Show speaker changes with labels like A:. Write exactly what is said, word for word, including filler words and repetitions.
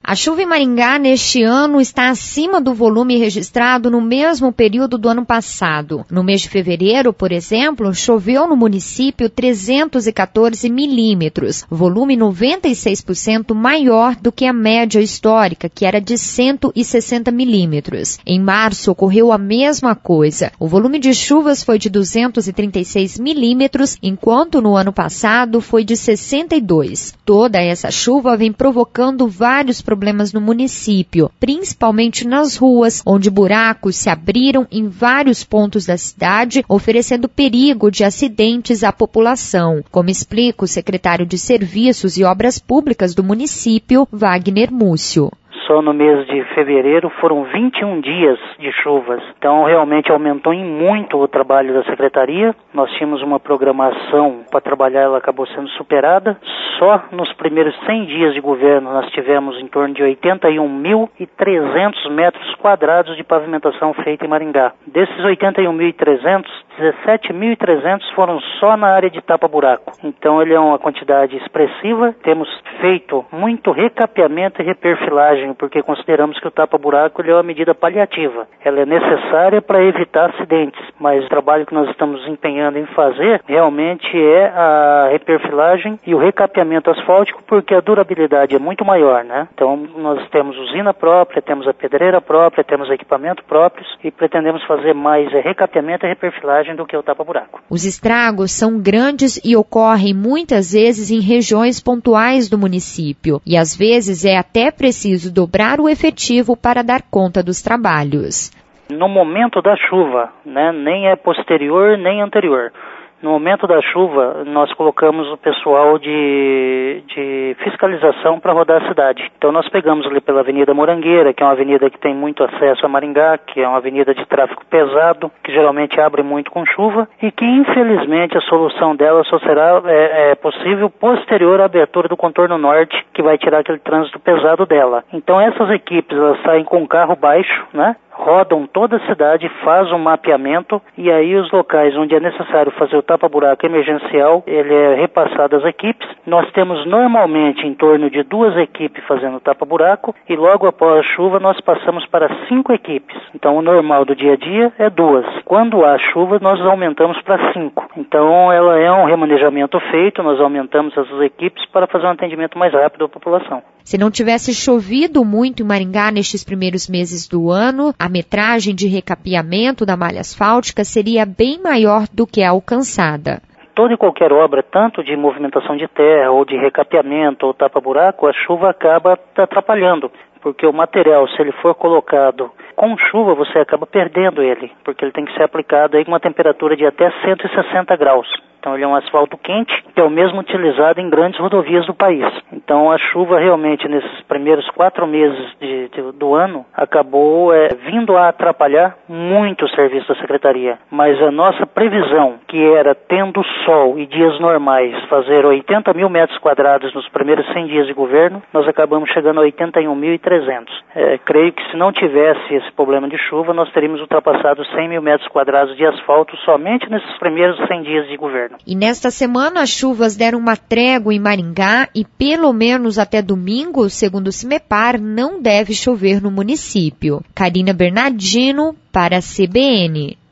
A: A chuva em Maringá neste ano está acima do volume registrado no mesmo período do ano passado. No mês de fevereiro, por exemplo, choveu no município trezentos e quatorze milímetros, volume noventa e seis por cento maior do que a média histórica, que era de cento e sessenta milímetros. Em março ocorreu a mesma coisa. O volume de chuvas foi de duzentos e trinta e seis milímetros, enquanto no ano passado foi de sessenta e dois. Toda essa chuva vem provocando vários problemas problemas no município, principalmente nas ruas, onde buracos se abriram em vários pontos da cidade, oferecendo perigo de acidentes à população, como explica o secretário de Serviços e Obras Públicas do município, Wagner Múcio.
B: Só no mês de fevereiro foram vinte e um dias de chuvas. Então realmente aumentou em muito o trabalho da secretaria. Nós tínhamos uma programação para trabalhar, ela acabou sendo superada. Só nos primeiros cem dias de governo nós tivemos em torno de oitenta e um mil e trezentos metros quadrados de pavimentação feita em Maringá. Desses oitenta e um mil e trezentos, dezessete mil e trezentos foram só na área de tapa-buraco. Então ele é uma quantidade expressiva. Temos feito muito recapeamento e reperfilagem, porque consideramos que o tapa-buraco ele é uma medida paliativa. Ela é necessária para evitar acidentes, mas o trabalho que nós estamos empenhando em fazer realmente é a reperfilagem e o recapeamento asfáltico, porque a durabilidade é muito maior, né? Então nós temos usina própria, temos a pedreira própria, temos equipamento próprios e pretendemos fazer mais recapeamento e reperfilagem do que o tapa-buraco.
A: Os estragos são grandes e ocorrem muitas vezes em regiões pontuais do município e às vezes é até preciso dobrar o efetivo para dar conta dos trabalhos.
B: No momento da chuva, né, nem é posterior nem anterior. No momento da chuva, nós colocamos o pessoal de, de fiscalização para rodar a cidade. Então nós pegamos ali pela Avenida Morangueira, que é uma avenida que tem muito acesso a Maringá, que é uma avenida de tráfego pesado, que geralmente abre muito com chuva, e que infelizmente a solução dela só será é, é, possível posterior à abertura do contorno norte, que vai tirar aquele trânsito pesado dela. Então essas equipes, elas saem com carro baixo, né? Rodam toda a cidade, fazem um mapeamento e aí os locais onde é necessário fazer o tapa-buraco emergencial, ele é repassado às equipes. Nós temos normalmente em torno de duas equipes fazendo tapa-buraco e logo após a chuva nós passamos para cinco equipes. Então o normal do dia a dia é duas. Quando há chuva nós aumentamos para cinco. Então ela é um remanejamento feito, nós aumentamos essas equipes para fazer um atendimento mais rápido à população.
A: Se não tivesse chovido muito em Maringá nestes primeiros meses do ano, a metragem de recapeamento da malha asfáltica seria bem maior do que a alcançada.
B: Toda e qualquer obra, tanto de movimentação de terra, ou de recapeamento, ou tapa-buraco, a chuva acaba atrapalhando. Porque o material, se ele for colocado com chuva, você acaba perdendo ele, porque ele tem que ser aplicado aí com uma temperatura de até cento e sessenta graus. Então ele é um asfalto quente, que é o mesmo utilizado em grandes rodovias do país. Então a chuva realmente nesses primeiros quatro meses de, de, do ano acabou é, vindo a atrapalhar muito o serviço da Secretaria. Mas a nossa previsão, que era tendo sol e dias normais, fazer oitenta mil metros quadrados nos primeiros cem dias de governo, nós acabamos chegando a oitenta e um mil e trezentos. É, creio que se não tivesse esse problema de chuva, nós teríamos ultrapassado cem mil metros quadrados de asfalto somente nesses primeiros cem dias de governo.
A: E nesta semana as chuvas deram uma trégua em Maringá e pelo menos até domingo, segundo o CIMEPAR, não deve chover no município. Karina Bernardino para a C B N.